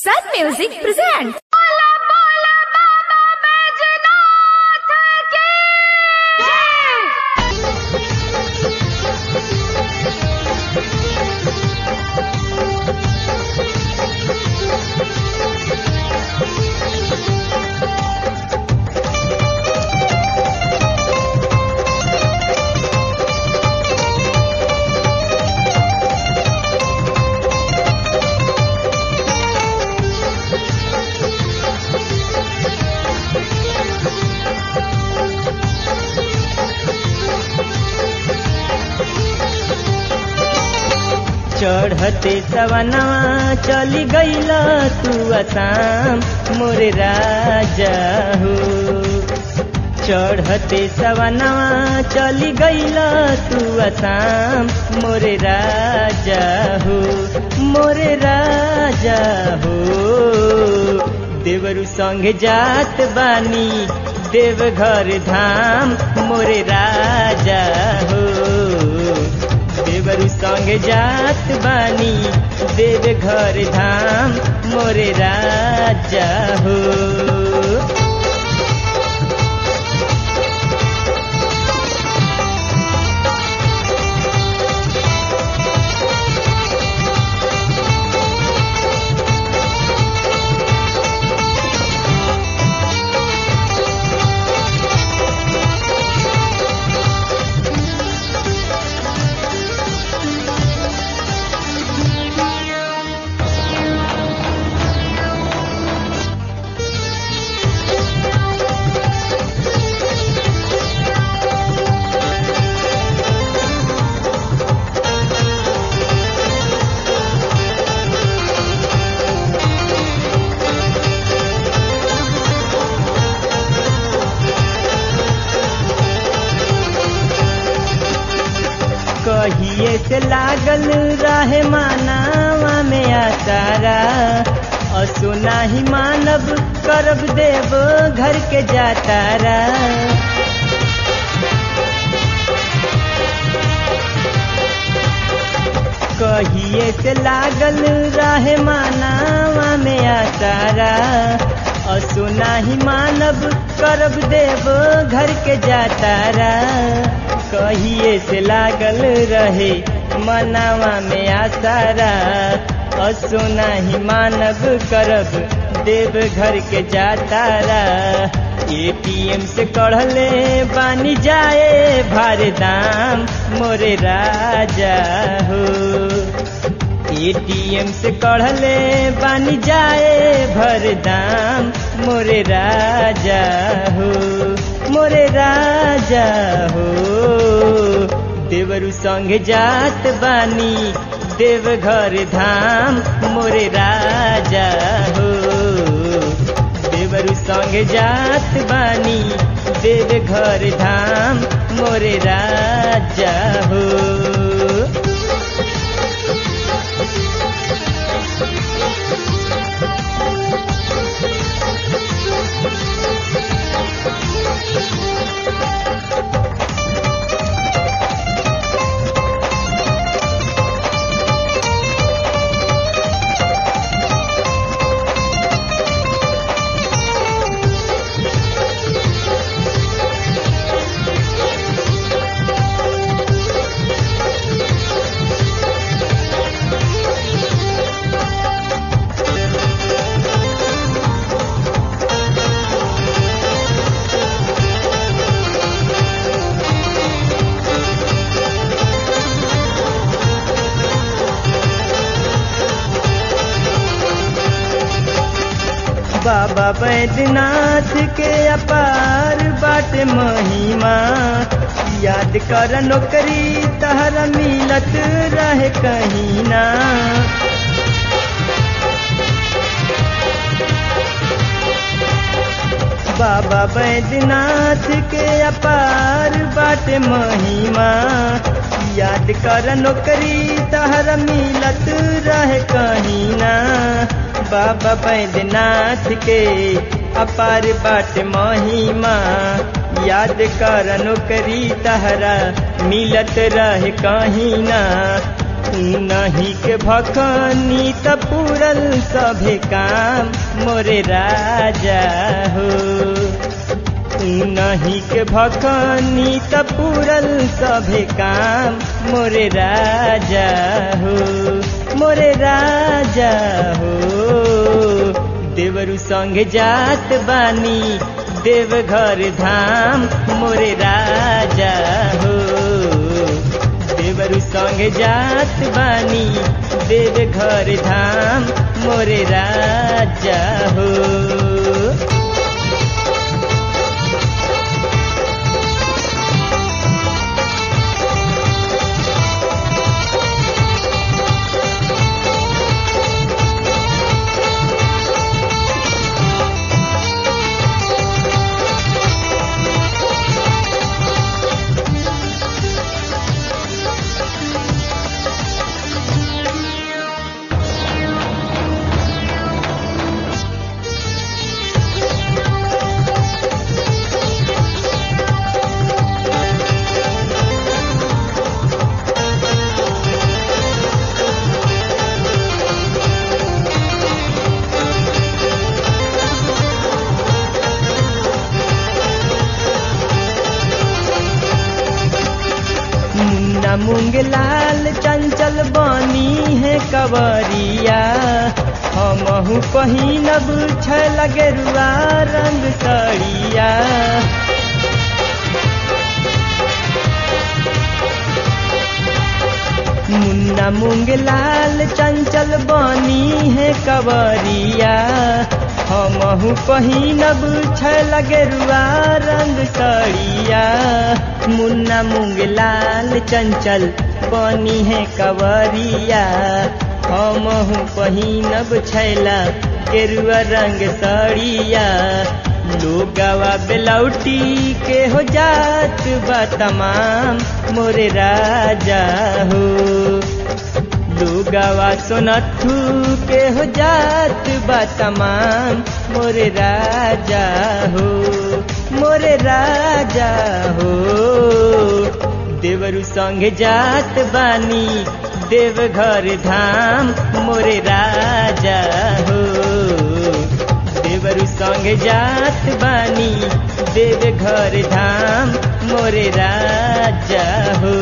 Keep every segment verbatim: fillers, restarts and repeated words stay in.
Sun Music presents. चढ़ते सवनवा चली गईला तू आसाम मोरे राजा हो। चढ़ते सवनवा चली गईला तू आसाम मोरे राजा हो, मोरे राजा हो। देवरु संग जात बानी देवघर धाम मोरे राजा हो। देवरु संग जात बानी देव घर धाम मोरे राजा हो। कहिए से लागल रहे मानवा में आसारा, असो नाही मानव करब देव घर के जातारा। कहिए से लागल रहे मानवा में आसारा, असो नाही मानव करब देव घर के जातारा। कहिए से लागल रहे मनावा में आसारा, असो नाही मानव करब देव घर के जातारा। एटीएम से कढ़ले बानी जाए भारे दाम मोरे राजा हो। एटीएम से कढ़ले बानी जाए भर दाम मोरे राजा हो, मोरे राजा हो। देवरु संग जात बानी देव घर धाम मोरे राजा हो। देवरु संग जात बानी देव घर धाम मोरे राजा हो। बाबा बैद्यनाथ के अपार बाटे महिमा, याद कर नौकरी तहरा मिलत रहे कहीं ना। बाबा बैद्यनाथ के अपार बाटे महिमा, याद कर नौकरी तहरा मिलत रहे कहीं ना। बाबा बैद्यनाथ के अपार बाट महिमा, याद कर नौकरी तहरा मिलत रहे कहीं ना। नहीं के भखनी त पूरल सभे काम मोरे राजा हो। नहीं के भखनी त पूरल सभे काम मोरे राजा हो मोरे राजा हो। देवरु संग जात बानी देवघर धाम मोरे राजा हो। देवरु संग जात बानी देवघर धाम मोरे राजा हो। मुंग लाल चंचल बनी है कवरिया हमहु पहिनब छैल गेरुआ रंग साड़िया। मुन्ना मुंग लाल चंचल बनी है कवरिया हमहु पहिनब छैल गेरुआ रंग साड़िया। मुन्ना मुंग लाल चंचल बनी है कवरिया हमहु पहिनब छैला गेरुआ रंग साड़िया। लोगवा बेलौटी के हो जात बा तमाम मोरे राजा हो। लोगवा सोनथु के हो जात बा तमाम मोरे राजा हो मोरे राजा हो। देवरु संग जात बानी देवघर धाम मोरे राजा हो। देवरु संग जात बानी देवघर धाम मोरे राजा हो।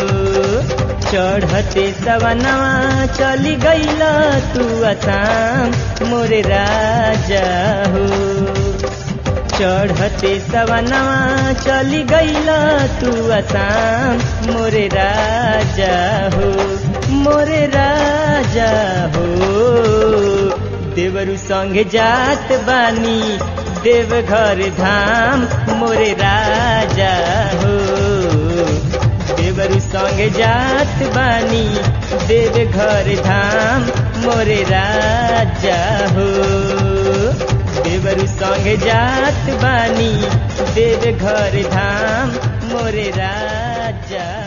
चढ़ते सवनवा चली गईला तू असाम मोरे राजा हो। चढ़ते सवनवा चली गईला तू असाम मोरे राजा हो मोरे राजा हो। देवरु संग जात बानी देवघर धाम मोरे राजा हो। देवरु संग जात बानी देवघर धाम मोरे राजा हो। देवरु संग जात बानी देवघर धाम मोरे राजा।